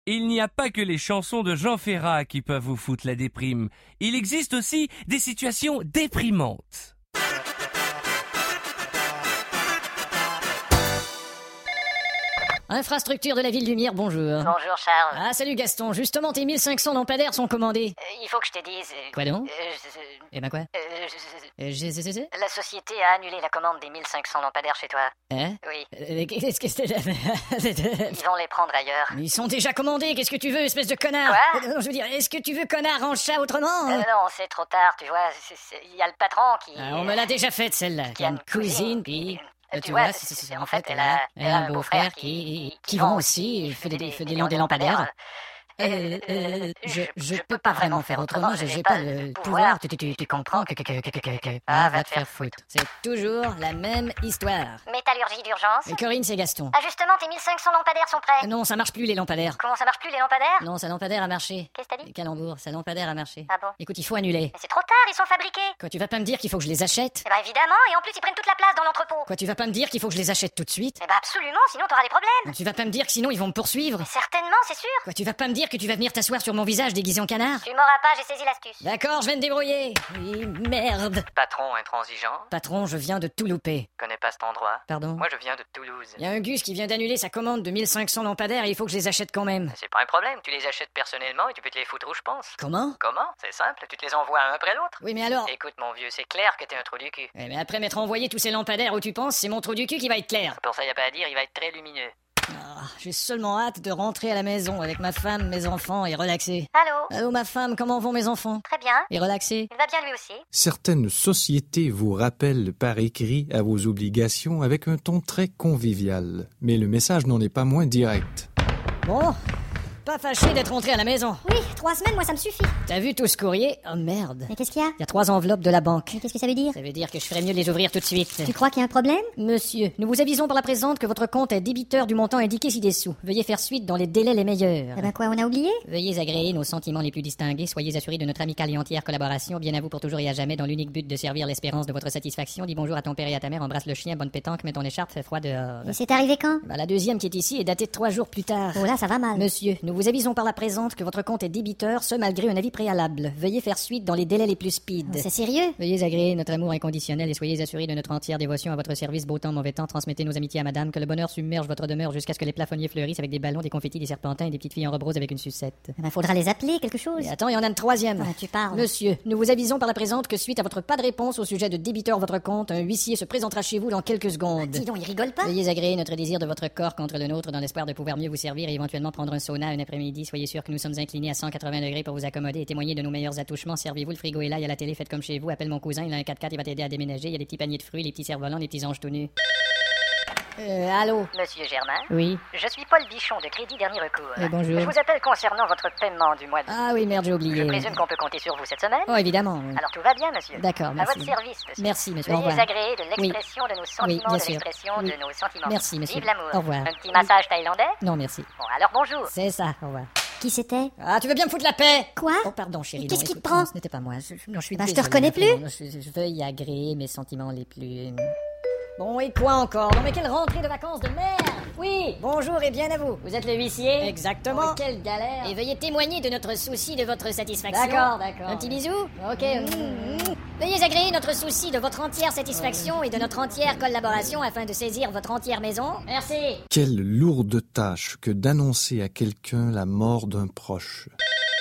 il n'y a pas que les chansons de Jean Ferrat qui peuvent vous foutre la déprime. Il existe aussi des situations déprimantes. Infrastructure de la Ville Lumière, bonjour. Bonjour Charles. Ah, salut Gaston, justement tes 1500 lampadaires sont commandés. Il faut que je te dise... Quoi donc? Eh ben quoi? La société a annulé la commande des 1500 lampadaires chez toi. Hein? Oui. Qu'est-ce que c'est? Ils vont les prendre ailleurs. Ils sont déjà commandés, qu'est-ce que tu veux, espèce de connard? Quoi? Non, je veux dire, est-ce que tu veux, connard, range ça autrement? Non, c'est trop tard, tu vois. Il y a le patron qui... Ah, on me l'a déjà faite, celle-là. qui a une cousine, puis... puis... tu vois, en fait, elle a un beau-frère qui vont aussi, fait des lampadaires. Je peux pas vraiment faire autrement, j'ai pas le pouvoir, tu comprends que... Ah, va te faire foutre. C'est toujours la même histoire. Métallurgie d'urgence. Et Corinne, c'est Gaston. Ah, justement, tes 1500 lampadaires sont prêts. Non, ça marche plus les lampadaires. Comment ça marche plus, les lampadaires? Non, sa lampadaire a marché. Qu'est-ce que t'as dit? Calembour, sa lampadaire a marché. Ah bon? Écoute, il faut annuler. Mais c'est trop tard, ils sont fabriqués. Quoi, tu vas pas me dire qu'il faut que je les achète? Eh ben évidemment, et en plus ils prennent toute la place dans l'entrepôt. Quoi, tu vas pas me dire qu'il faut que je les achète tout de suite? Eh ben absolument, sinon t'auras des problèmes. Tu vas pas me dire que sinon ils vont me poursuivre? Mais certainement, c'est sûr. Quoi, tu vas pas me dire que tu vas venir t'asseoir sur mon visage déguisé en canard? Tu m'auras pas, j'ai saisi l'astuce. D'accord, je vais me débrouiller. Oui, merde. Patron intransigeant, Patron, je viens de tout louper. connais pas cet endroit. Pardon? Moi je viens de Toulouse. Il y a un Gus qui vient d'annuler sa commande de 1500 lampadaires et il faut que je les achète quand même. C'est pas un problème, tu les achètes personnellement et tu peux te les foutre où je pense. Comment? Comment? C'est simple, tu te les envoies un après l'autre. Oui, mais alors... Écoute mon vieux, c'est clair que t'es un trou du cul. Eh, mais après m'être envoyé tous ces lampadaires où tu penses, c'est mon trou du cul qui va être clair. Pour ça y a pas à dire, il va être très lumineux. Ah, j'ai seulement hâte de rentrer à la maison avec ma femme, mes enfants et relaxer. Allô? Allô ma femme, comment vont mes enfants? Très bien. Et relaxer? Il va bien lui aussi. Certaines sociétés vous rappellent par écrit à vos obligations avec un ton très convivial, mais le message n'en est pas moins direct. Bon, pas fâché d'être rentré à la maison. Oui, 3 semaines, moi ça me suffit. T'as vu tout ce courrier? Oh merde. Mais qu'est-ce qu'il y a? Il y a 3 enveloppes de la banque. Mais qu'est-ce que ça veut dire? Ça veut dire que je ferais mieux de les ouvrir tout de suite. Tu crois qu'il y a un problème? Monsieur, nous vous avisons par la présente que votre compte est débiteur du montant indiqué ci-dessous. Veuillez faire suite dans les délais les meilleurs. Eh ben quoi, on a oublié? Veuillez agréer nos sentiments les plus distingués, soyez assurés de notre amicale et entière collaboration, bien à vous pour toujours et à jamais, dans l'unique but de servir l'espérance de votre satisfaction. Dis bonjour à ton père et à ta mère, embrasse le chien, bonne pétanque, mets ton écharpe, fait froid dehors. Et c'est arrivé quand? Bah, la deuxième qui est ici est datée de 3 jours plus tard. Oh là, ça va mal. Monsieur, nous vous avisons par la présente que votre compte est débiteur, ce malgré un avis préalable. Veuillez faire suite dans les délais les plus speed. C'est sérieux? Veuillez agréer notre amour inconditionnel et soyez assurés de notre entière dévotion à votre service, beau temps, mauvais temps. Transmettez nos amitiés à madame, que le bonheur submerge votre demeure jusqu'à ce que les plafonniers fleurissent avec des ballons, des confettis, des serpentins et des petites filles en robe rose avec une sucette. Eh ben faudra les appeler, quelque chose. Et attends, il y en a une troisième. Ah, tu parles. Monsieur, nous vous avisons par la présente que suite à votre pas de réponse au sujet de débiteur votre compte, un huissier se présentera chez vous dans quelques secondes. Dis donc, il rigole pas? Veuillez agréer notre désir de votre corps contre le nôtre dans l'espoir de pouvoir mieux vous servir et éventuellement prendre un sauna un après-midi. Soyez sûr que nous sommes inclinés à 180 degrés pour vous accommoder et témoigner de nos meilleurs attouchements. Servez-vous, le frigo est là, il y a la télé, faites comme chez vous. Appelle mon cousin, il a un 4x4, il va t'aider à déménager. Il y a des petits paniers de fruits, les petits cerfs-volants, les petits anges tout nus. Allô? Monsieur Germain? Oui. Je suis Paul Bichon de Crédit Dernier Recours. Bonjour. Je vous appelle concernant votre paiement du mois de... Ah oui, merde, j'ai oublié. Je présume qu'on peut compter sur vous cette semaine? Oh, évidemment. Oui. Alors tout va bien, monsieur. D'accord, À merci. votre service, monsieur. Merci, monsieur. Au Veuillez revoir. agréer de l'expression de nos sentiments, Oui, bien de sûr. l'expression Oui. de nos sentiments. Merci, monsieur. Vive l'amour. Au revoir. Un petit massage thaïlandais? Non, merci. Bon, alors bonjour. C'est ça, au revoir. Qui c'était? Ah, tu veux bien me foutre la paix? Quoi? Oh, pardon, chérie. Qu'est-ce non, qui te écoute, prend? non, ce n'était pas moi. Non, je suis Bah, je te désolé, reconnais plus? non, je veuille agréer mes sentiments les plus... Bon, et quoi encore? Non, mais quelle rentrée de vacances de merde! Oui, bonjour et bien à vous. Vous êtes le huissier? Exactement. Oh, quelle galère! Et veuillez témoigner de notre souci de votre satisfaction. D'accord, d'accord. Un petit bisou? Ok. Veuillez agréer notre souci de votre entière satisfaction et de notre entière collaboration afin de saisir votre entière maison. Merci. Quelle lourde tâche que d'annoncer à quelqu'un la mort d'un proche.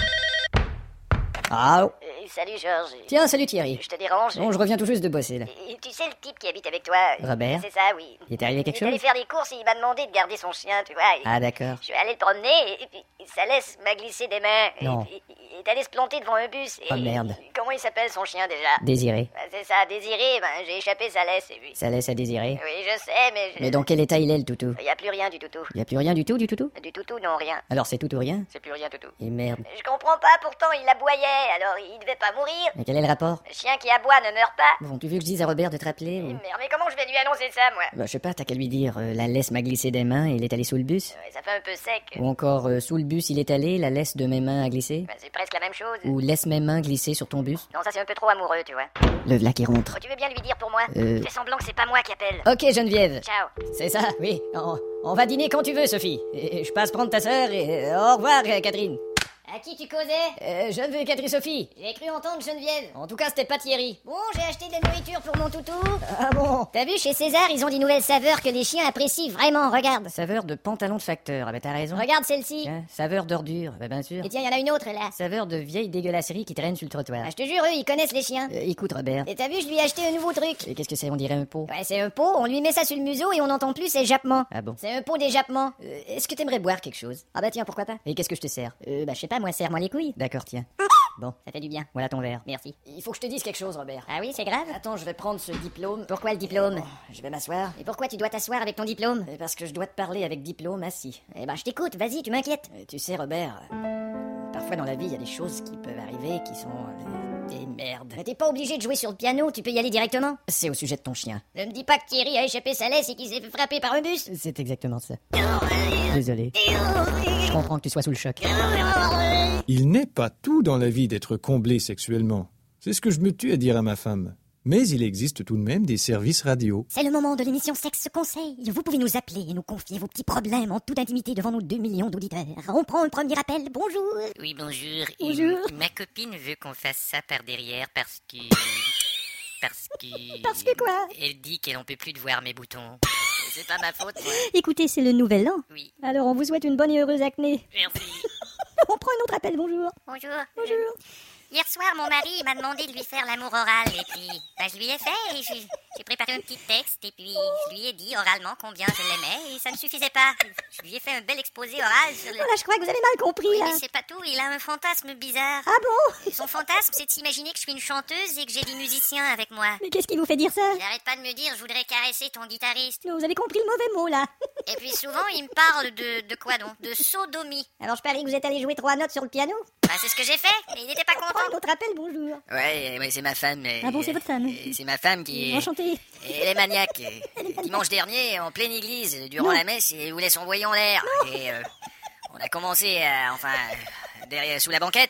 Ah, Salut Georges. tiens, salut Thierry. Je te dérange? Bon, je reviens tout juste de bosser, là. Et tu sais le type qui habite avec toi? Robert? C'est ça, oui. Il est arrivé quelque Il est allé chose? faire des courses et il m'a demandé de garder son chien, tu vois. Ah, d'accord. Je suis allé le promener et puis sa laisse m'a glissé des mains. Non. Et puis, il est allé se planter devant un bus. Et Oh, merde. Comment il s'appelle son chien déjà? Désiré. C'est ça, Désiré. Ben, j'ai échappé sa laisse et puis... Ça laisse à désirer. Oui, je sais, mais... Mais dans quel état il est, le toutou? Il n'y a plus rien du toutou. Il y a plus rien du tout, du toutou? Du toutou, non, rien. Alors c'est tout ou rien? C'est plus rien toutou. Et merde. Je comprends pas, pourtant il aboyait, alors il devait pas mourir. Mais quel est le rapport? Le chien qui aboie ne meurt pas. Bon, tu veux que je dise à Robert de te rappeler ou... Merde, mais comment je vais lui annoncer ça, moi? Bah, je sais pas, t'as qu'à lui dire, la laisse m'a glissé des mains et il est allé sous le bus. Ouais, ça fait un peu sec. Ou encore, sous le bus il est allé, la laisse de mes mains a glissé. Ben, c'est presque presque la même chose. Ou laisse mes mains glisser sur ton buste. Non, ça c'est un peu trop amoureux, tu vois. Le v'là qui rentre. Oh, tu veux bien lui dire pour moi? Fais semblant que c'est pas moi qui appelle. Ok, Geneviève. Ciao. C'est ça, oui. On va dîner quand tu veux, Sophie. Et je passe prendre ta sœur et au revoir, Catherine. À qui tu causais? Je veux Catherine Sophie. J'ai cru entendre Geneviève. En tout cas, c'était pas Thierry. Bon, j'ai acheté de la nourriture pour mon toutou. Ah bon? T'as vu, chez César, ils ont des nouvelles saveurs que les chiens apprécient vraiment, regarde. Saveur de pantalon de facteur. Ah bah t'as raison. Regarde celle-ci. Tiens, saveur d'ordure. Bah bien sûr. Et tiens, il y en a une autre là. Saveur de vieille dégueulasserie qui traîne sur le trottoir. Ah, je te jure, eux, ils connaissent les chiens. Écoute, Robert. Et t'as vu, je lui ai acheté un nouveau truc. Et qu'est-ce que c'est? On dirait un pot. Ouais, c'est un pot, on lui met ça sur le museau et on n'entend plus ses jappements. Ah bon? C'est un pot d'éjappement. Est-ce que t'aimerais boire quelque chose? Ah bah tiens, pourquoi pas? Et qu'est-ce que je te sers? Bah je sais pas, moi, serre-moi les couilles. D'accord, tiens. Bon, Ça fait du bien. voilà ton verre. Merci. Il faut que je te dise quelque chose, Robert. Ah oui, c'est grave? Attends, je vais prendre ce diplôme. Pourquoi le diplôme? Je vais m'asseoir. Et pourquoi tu dois t'asseoir avec ton diplôme? Parce que je dois te parler avec diplôme assis. Eh ben, je t'écoute, vas-y, tu m'inquiètes. Tu sais, Robert, parfois dans la vie, il y a des choses qui peuvent arriver qui sont des merdes. Mais t'es pas obligé de jouer sur le piano, tu peux y aller directement. C'est au sujet de ton chien. Ne me dis pas que Thierry a échappé sa laisse et qu'il s'est fait frapper par un bus. C'est exactement ça. Désolé. Je comprends que tu sois sous le choc. Il n'est pas tout dans la vie d'être comblé sexuellement. C'est ce que je me tue à dire à ma femme. Mais il existe tout de même des services radio. C'est le moment de l'émission Sexe Conseil. Vous pouvez nous appeler et nous confier vos petits problèmes en toute intimité devant nos 2 millions d'auditeurs. On prend un premier appel, bonjour. Oui, bonjour. Bonjour. Ma copine veut qu'on fasse ça par derrière parce que... Parce que quoi? Elle dit qu'elle en peut plus de voir mes boutons. C'est pas ma faute, moi. Écoutez, c'est le nouvel an. Oui. Alors on vous souhaite une bonne et heureuse acné. Merci. On prend un autre appel, bonjour. Bonjour. Bonjour. Hier soir, mon mari m'a demandé de lui faire l'amour oral et puis je lui ai fait et j'ai préparé un petit texte et puis je lui ai dit oralement combien je l'aimais et ça ne suffisait pas. Je lui ai fait un bel exposé oral sur le... Voilà, je crois que vous avez mal compris, Oui, là. mais c'est pas tout, il a un fantasme bizarre. Ah bon? Son fantasme, c'est de s'imaginer que je suis une chanteuse et que j'ai des musiciens avec moi. Mais qu'est-ce qui vous fait dire ça? J'arrête pas de me dire, je voudrais caresser ton guitariste. Vous avez compris le mauvais mot, là. Et puis souvent, il me parle de quoi donc? De sodomie. Alors je parie que vous êtes allé jouer 3 notes sur le piano. Bah, c'est ce que j'ai fait, mais il n'était pas On prend content. un autre appel, bonjour. Ouais, c'est ma femme. Ah bon, c'est votre femme? C'est ma femme qui est... Enchantée. Elle est maniaque. Dimanche dernier, en pleine église, durant la messe, elle voulait s'envoyer en l'air. Et on a commencé, derrière, sous la banquette,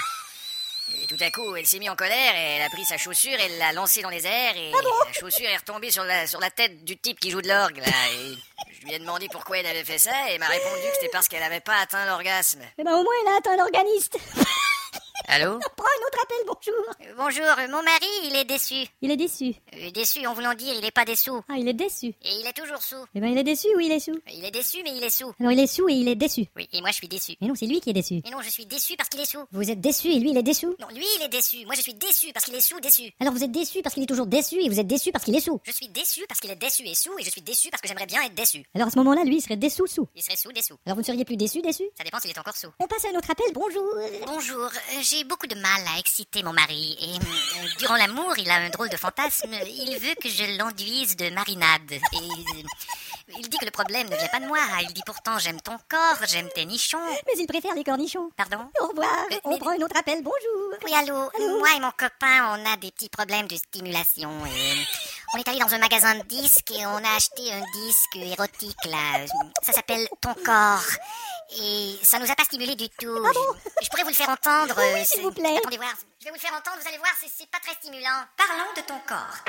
et tout à coup, elle s'est mise en colère, et elle a pris sa chaussure, elle l'a lancée dans les airs, et la chaussure est retombée sur la tête du type qui joue de l'orgue, là. Et je lui ai demandé pourquoi elle avait fait ça, et elle m'a répondu que c'était parce qu'elle n'avait pas atteint l'orgasme. Eh ben au moins, elle a atteint l'organiste. Allô? Prends un autre appel, bonjour. Bonjour, mon mari, il est déçu. Il est déçu. Déçu en voulant dire, il est pas dessous. Ah, il est déçu. Et il est toujours sous. Eh ben il est déçu ou il est sous? Il est déçu, mais il est sous. Alors il est sous et il est déçu. Oui, et moi je suis déçu. Mais non, c'est lui qui est déçu. Mais non, je suis déçu parce qu'il est sous. Vous êtes déçu et lui, il est déçu. Non, lui, il est déçu. Moi, je suis déçu parce qu'il est sous, déçu. Alors vous êtes déçu parce qu'il est toujours déçu et vous êtes déçu parce qu'il est sous. Je suis déçu parce qu'il est déçu et sous, et je suis déçu parce que j'aimerais bien être déçu. Alors à ce moment-là, lui, il serait déçu sous. Il serait sous, dessous. Alors vous ne seriez plus déçu, déçu? Ça dépend s'il est encore sous. On passe à un autre appel, bonjour. Bonjour, j'ai beaucoup de mal à exciter mon mari et durant l'amour, il a un drôle de fantasme. Il veut que je l'enduise de marinade. Et il dit que le problème ne vient pas de moi. Il dit pourtant j'aime ton corps, j'aime tes nichons. Mais il préfère les cornichons. Pardon? Au revoir. On prend un autre appel, bonjour. Oui, allô. Moi et mon copain, on a des petits problèmes de stimulation et on est allé dans un magasin de disques et on a acheté un disque érotique là. Ça s'appelle Ton corps. Et ça nous a pas stimulé du tout. Ah bon? Je pourrais vous le faire entendre. Oui, s'il vous plaît. Attendez voir. Je vais vous le faire entendre, vous allez voir, c'est pas très stimulant. Parlons de ton corps.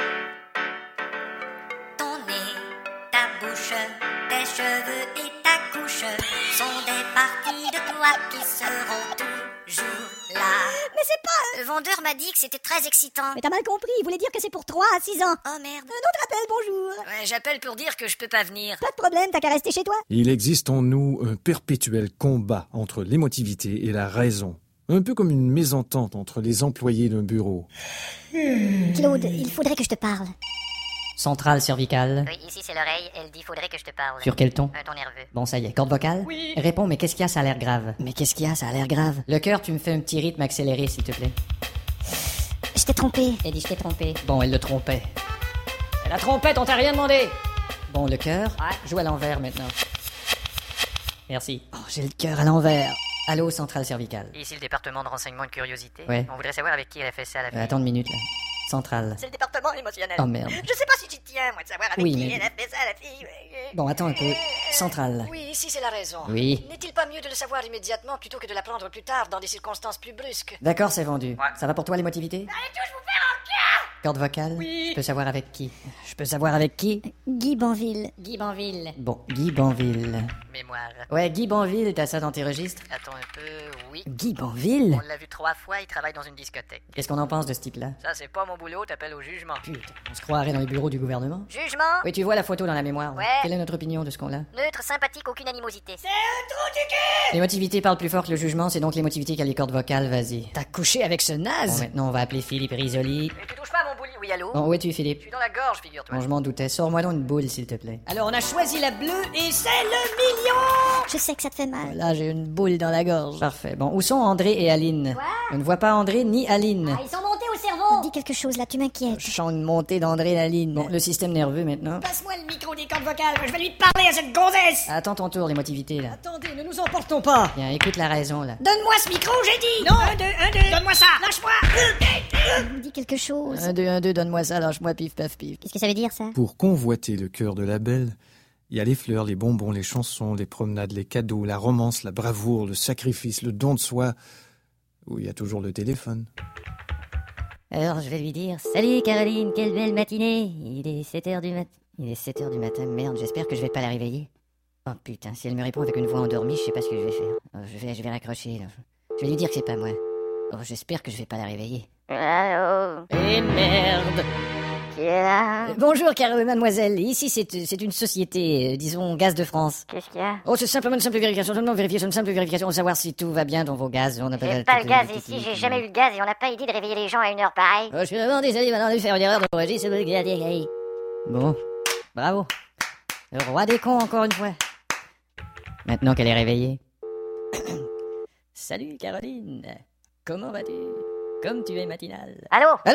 Ton nez, ta bouche, tes cheveux et ta couche sont des parties de toi qui seront toujours là. Mais c'est pas... Le vendeur m'a dit que c'était très excitant. Mais t'as mal compris, il voulait dire que c'est pour 3 à 6 ans. Oh merde. Un autre appel, bonjour. Ouais, j'appelle pour dire que je peux pas venir. Pas de problème, t'as qu'à rester chez toi. Il existe en nous un perpétuel combat entre l'émotivité et la raison. Un peu comme une mésentente entre les employés d'un bureau. Claude, il faudrait que je te parle. Centrale cervicale. Oui, ici c'est l'oreille, elle dit faudrait que je te parle. Sur quel ton? Un ton nerveux. Bon, ça y est. Corde vocale? Oui. Réponds, mais qu'est-ce qu'il y a? Ça a l'air grave. Mais qu'est-ce qu'il y a? Ça a l'air grave. Le cœur, tu me fais un petit rythme accéléré, s'il te plaît. Je t'ai trompé. Elle dit, je t'ai trompé. Bon, elle le trompait. La trompette, on t'a rien demandé. Bon, le cœur, joue à l'envers maintenant. Merci. Oh, j'ai le cœur à l'envers. Allô, centrale cervicale. Ici le département de renseignement et de curiosité. Ouais. On voudrait savoir avec qui elle a fait ça, la fille. Attends une minute, là. Centrale. C'est le département émotionnel. Oh merde. Je sais pas si tu tiens, moi, de savoir avec Oui, qui mais- elle a fait ça, la fille. Bon, attends un peu. Centrale. Oui, ici c'est la raison. Oui. N'est-il pas mieux de le savoir immédiatement plutôt que de l'apprendre plus tard dans des circonstances plus brusques? D'accord, c'est vendu. Ça va pour toi l'émotivité? Allez tous vous faire en cas! Corde vocale? Oui. Je peux savoir avec qui? Je peux savoir avec qui? Guy Banville. Guy Banville. Bon, Guy Banville. Mémoire. Ouais, Guy Banville, t'as ça dans tes registres? Attends un peu, oui. Guy Banville? On l'a vu 3 fois, il travaille dans une discothèque. Qu'est-ce qu'on en pense de ce type-là? Ça, c'est pas mon boulot, t'appelles au jugement. Putain, on se croirait dans les bureaux du gouvernement. Jugement? Oui, tu vois la photo dans la mémoire. Ouais. Quelle est notre opinion de ce qu'on a? Neutre, sympathique, aucune animosité. L'émotivité parle plus fort que le jugement, c'est donc l'émotivité qui a les cordes vocales, vas-y. T'as couché avec ce Ah, naze? Bon, maintenant, on va appeler Philippe Risoli. Et tu touches pas à mon bouli, oui, allô? Bon, où es-tu, Je Philippe? suis dans la gorge, figure-toi. Bon, je m'en doutais. Sors-moi donc une boule, s'il te plaît. Alors, on a choisi la bleue et c'est le million! Je sais que ça te fait mal. Là, j'ai une boule dans la gorge. Parfait. Bon, où sont André et Aline? Je ne vois pas André ni Aline. Ils sont montés au cerveau. Dis quelque chose là, tu m'inquiètes. Je sens une montée d'André et Aline. Bon, le système nerveux maintenant. Passe-moi le micro des cordes vocales, je vais lui parler à cette gonzesse! Attends ton tour, l'émotivité, là. Attendez, ne nous emportons pas! Bien, écoute la raison, là. Donne-moi ce micro, j'ai dit! Non! Un, deux, donne-moi ça! Lâche-moi! Dis quelque chose. 1, 2, donne-moi ça, lâche-moi, pif, paf, pif. Qu'est-ce que ça veut dire ça? Pour convoiter le cœur de la belle, il y a les fleurs, les bonbons, les chansons, les promenades, les cadeaux, la romance, la bravoure, le sacrifice, le don de soi. Où il y a toujours le téléphone. Alors je vais lui dire: Salut Caroline, quelle belle matinée. Il est 7h du matin. Il est 7h du matin, merde, j'espère que je vais pas la réveiller. Oh putain, si elle me répond avec une voix endormie, je sais pas ce que je vais faire. Oh, je vais raccrocher là. Je vais lui dire que c'est pas moi. Oh, j'espère que je vais pas la réveiller. Allô? Eh merde! Qui est là? Bonjour, mademoiselle. Ici, c'est une société, disons, Gaz de France. Qu'est-ce qu'il y a? Oh, c'est simplement une simple vérification, une simple vérification de savoir si tout va bien dans vos gaz. On n'a J'ai pas le gaz ici, j'ai jamais eu le gaz et on n'a pas idée de réveiller les gens à une heure pareille. Oh, je suis vraiment désolé maintenant de faire une erreur de registre. Bon, bravo. Le roi des cons, encore une fois. Maintenant qu'elle est réveillée. Salut, Caroline. Comment vas-tu? Comme tu es matinale. Allô? Allô,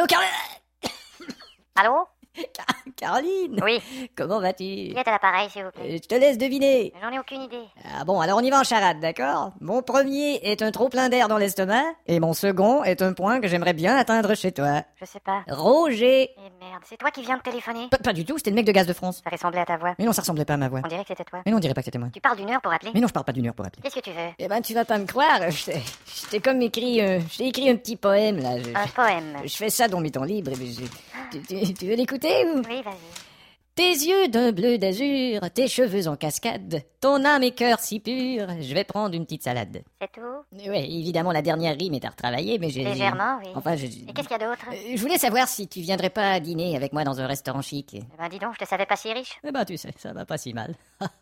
Allô? Caroline. Oui. Comment vas-tu? Qui est à l'appareil, s'il vous plaît? Je te laisse deviner. J'en ai aucune idée. Ah bon, alors on y va en charade, d'accord? Mon premier est un trop plein d'air dans l'estomac, et mon second est un point que j'aimerais bien atteindre chez toi. Je sais pas. Roger. Eh merde, c'est toi qui viens de téléphoner? Pas du tout, c'était le mec de Gaz de France. Ça ressemblait à ta voix. Mais non, ça ressemblait pas à ma voix. On dirait que c'était toi. Mais non, on dirait pas que c'était moi. Tu parles d'une heure pour appeler? Mais non, je parle pas d'une heure pour appeler. Qu'est-ce que tu veux? Eh ben, tu vas pas me croire, je t'ai comme écrit, je t'ai écrit un petit poème, là. Un poème. Je fais ça dans mes temps libres, mais tu veux l'écouter, ou? Oui, vas-y. Tes yeux d'un bleu d'azur, tes cheveux en cascade, ton âme et cœur si pur, je vais prendre une petite salade. C'est tout? Ouais, évidemment, la dernière rime est à retravailler, mais j'ai... Légèrement, oui. Enfin, Et qu'est-ce qu'il y a d'autre? Je voulais savoir si tu viendrais pas dîner avec moi dans un restaurant chic. Eh ben dis donc, je te savais pas si riche. Eh ben, tu sais, ça va pas si mal.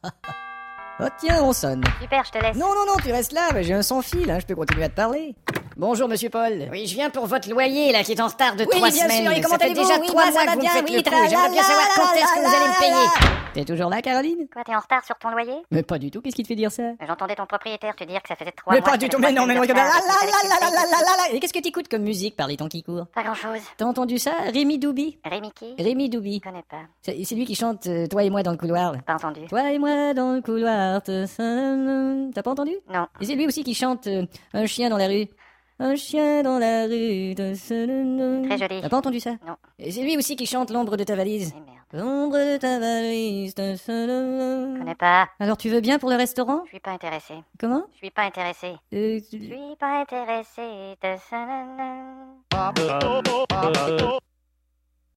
Oh tiens, on sonne. Super, je te laisse. Non, tu restes là, mais j'ai un sans-fil, hein, je peux continuer à te parler. Bonjour, monsieur Paul. Oui, je viens pour votre loyer, là, qui est en retard de 3 semaines. bien sûr, et comment ça fait allez-vous? déjà Oui, 3 moi, ça mois va que vous me bien, faites oui, le coup. J'aimerais bien savoir quand est-ce que vous allez me payer. T'es toujours là, Caroline? Quoi, t'es en retard sur ton loyer? Mais pas du tout, qu'est-ce qui te fait dire ça? J'entendais ton propriétaire te dire que ça faisait 3 Mais mois. pas que du tout, le mais non, mois mais non, que mais tu Et qu'est-ce que t'écoutes comme musique par les temps qui courent? Pas grand-chose. T'as entendu ça? Rémi Doubi? Rémi qui? Rémi Doubi. Je connais pas. C'est lui qui chante Toi et moi dans le couloir. là. Pas entendu. Toi et moi dans le couloir. T'as pas entendu? Non. Et c'est lui aussi qui chante Un chien dans la rue. Un chien dans la rue. Très joli. T'as pas entendu ça? Non. Et c'est lui aussi qui chante L'ombre de ta valise. Eh merde. L'ombre de ta valise. Je connais pas. Alors tu veux bien pour le restaurant? Je suis pas intéressé. Comment? Je suis pas intéressé. Je suis pas intéressé.